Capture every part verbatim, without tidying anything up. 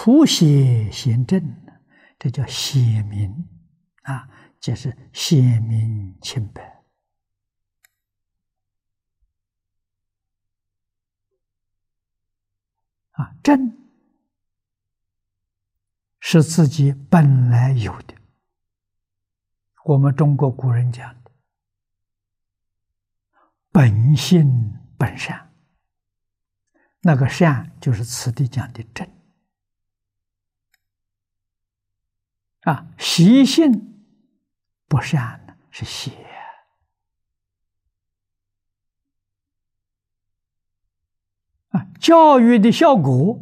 除邪显正，这叫显明啊，这是显明清白啊。正是自己本来有的，我们中国古人讲的本性本善，那个善就是此地讲的正啊。习性不善呢，是邪啊。教育的效果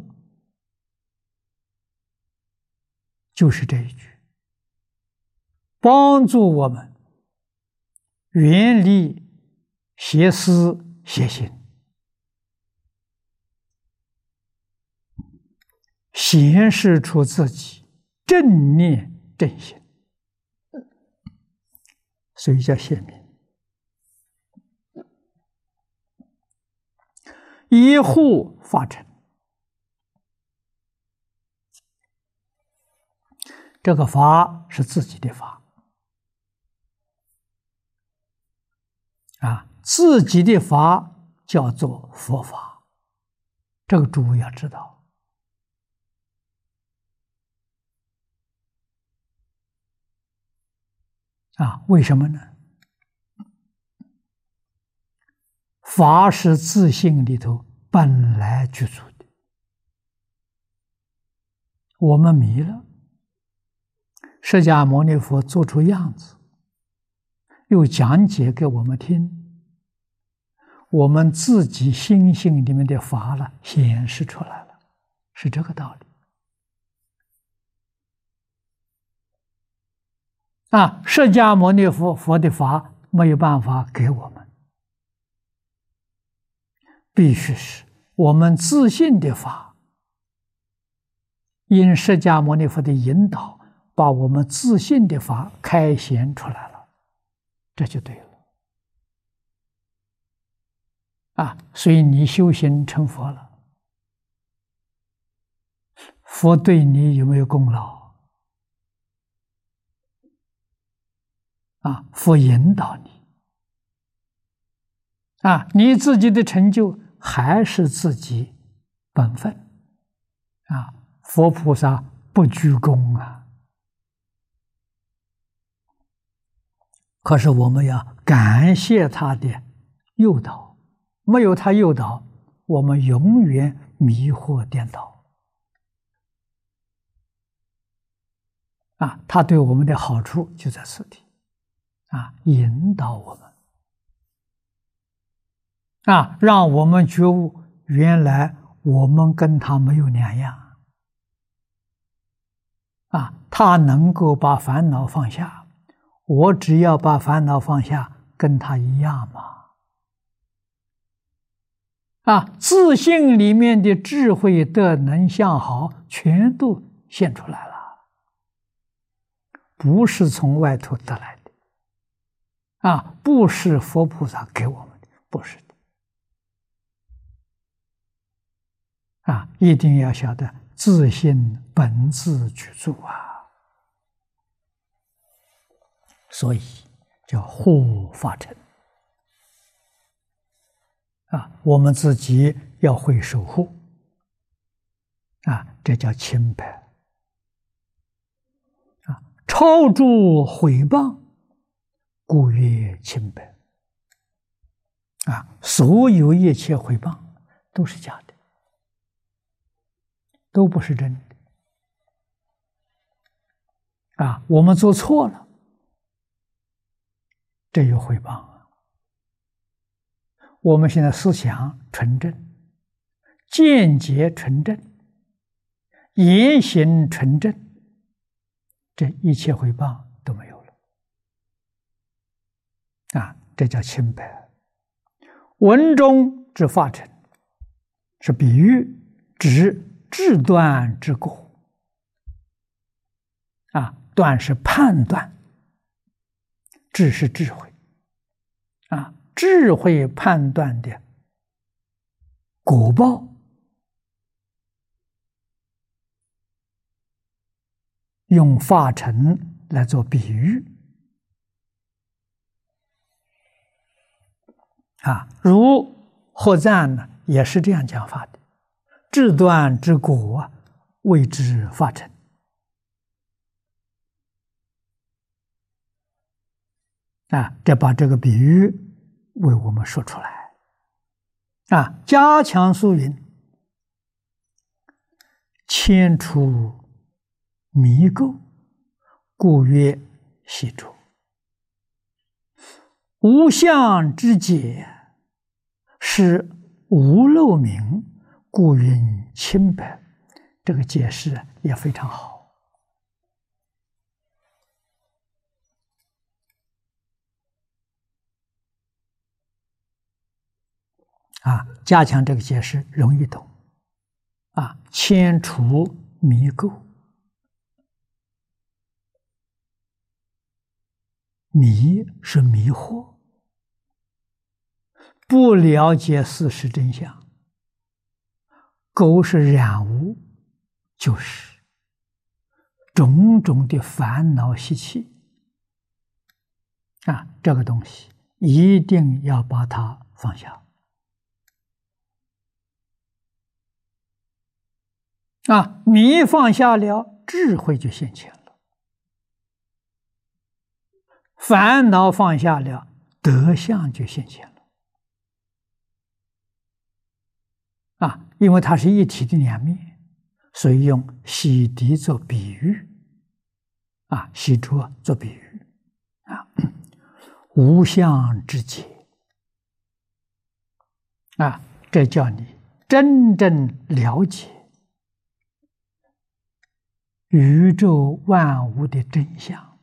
就是这一句，帮助我们远离邪思邪心，显示出自己正念正心，所以叫显明。依护法成，这个法是自己的法啊，自己的法叫做佛法，这个诸位要知道啊。为什么呢？法是自性里头本来具足的，我们迷了，释迦牟尼佛做出样子，又讲解给我们听，我们自己心性里面的法了显示出来了，是这个道理啊。释迦牟尼佛佛的法没有办法给我们，必须是我们自信的法，因释迦牟尼佛的引导，把我们自信的法开显出来了，这就对了啊。所以你修行成佛了，佛对你有没有功劳啊？佛引导你啊，你自己的成就还是自己本分啊。佛菩萨不居功啊，可是我们要感谢他的诱导，没有他诱导，我们永远迷惑颠倒啊。他对我们的好处就在此地啊，引导我们啊，让我们觉悟，原来我们跟他没有两样啊。他能够把烦恼放下，我只要把烦恼放下，跟他一样嘛啊。自信里面的智慧、德能、相好全都现出来了，不是从外头得来的啊，不是佛菩萨给我们的，不是的啊。一定要晓得自信本自具足啊，所以叫护法成啊。我们自己要会守护啊，这叫清白啊。超诸毁谤，故曰清白啊。所有一切毁谤都是假的，都不是真的啊。我们做错了，这有毁谤啊。我们现在思想纯正，见解纯正，言行纯正，这一切毁谤都没有了啊。这叫清白。文中之法成，是比喻指智断之果啊。断是判断，智是智慧啊。智慧判断的果报用法尘来做比喻啊，如获赞呢，也是这样讲法的。智断之果，谓之法尘。啊，这把这个比喻为我们说出来。啊，加强疏云，迁除迷垢，故曰习著。无相之解，是无漏明，故云清白。这个解释也非常好。啊，加强这个解释容易懂。啊，迁除迷垢，迷是迷惑，不了解事实真相；垢是染污，就是种种的烦恼习气。啊，这个东西一定要把它放下。啊，迷放下了，智慧就现前了；烦恼放下了，德相就现前了。啊，因为它是一体的两面，所以用洗涤做比喻。啊，洗濯做比喻。啊，无相之解。啊，这叫你真正了解宇宙万物的真相。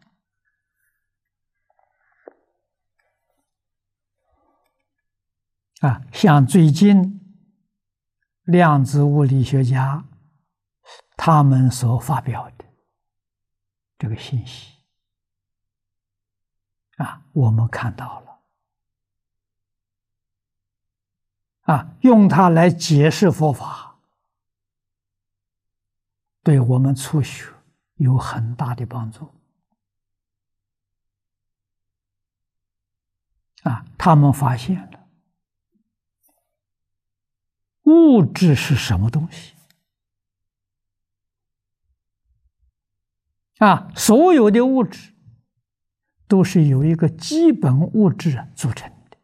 啊，像最近量子物理学家他们所发表的这个信息，啊，我们看到了。啊，用它来解释佛法，对我们初学有很大的帮助。啊，他们发现了物质是什么东西？啊，所有的物质都是由一个基本物质组成的。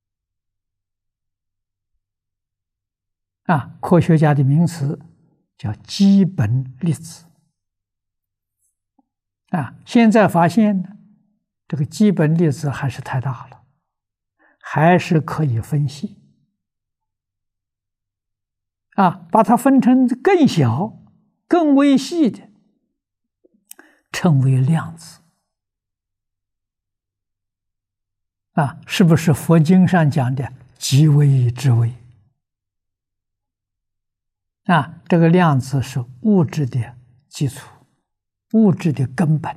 啊，科学家的名词叫基本粒子。啊，现在发现呢，这个基本粒子还是太大了，还是可以分析。啊，把它分成更小、更微细的，称为量子。啊，是不是佛经上讲的极微之微？啊，这个量子是物质的基础，物质的根本。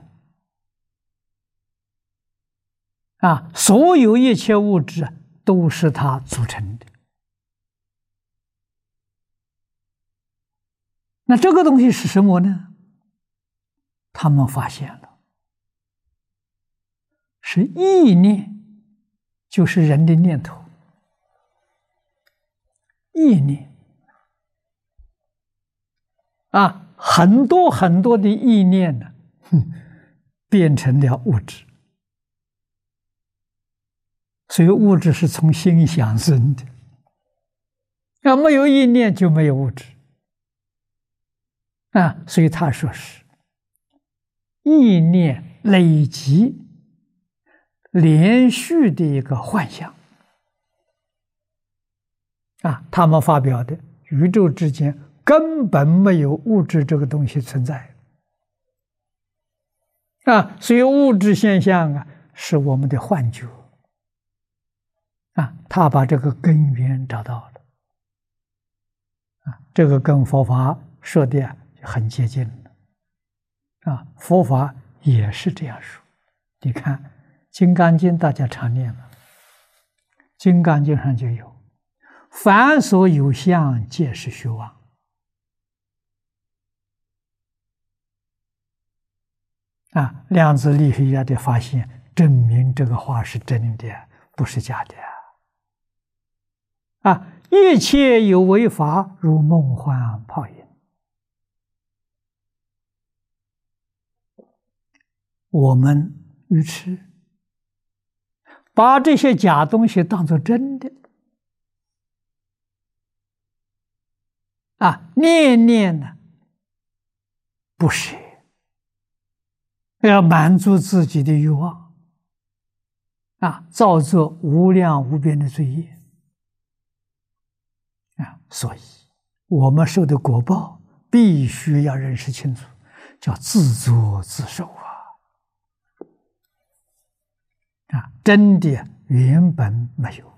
啊，所有一切物质都是它组成的。那这个东西是什么呢？他们发现了，是意念，就是人的念头。意念啊，很多很多的意念呢，变成了物质。所以物质是从心想生的。啊，没有意念就没有物质。啊，所以他说是意念累积连续的一个幻象。啊，他们发表的宇宙之间根本没有物质这个东西存在。啊，所以物质现象啊是我们的幻觉。啊，他把这个根源找到了。啊，这个跟佛法说的很接近了。啊，佛法也是这样说。你看《金刚经》，大家常念了，《金刚经》上就有“凡所有相，皆是虚妄”。 啊，量子力学家的发现证明这个话是真的，不是假的。啊，一切有为法，如梦幻泡影。我们愚痴，把这些假东西当作真的，啊，念念呢不舍，要满足自己的欲望，啊，造作无量无边的罪业。啊，所以我们受的果报必须要认识清楚，叫自作自受啊！啊，真的原本没有。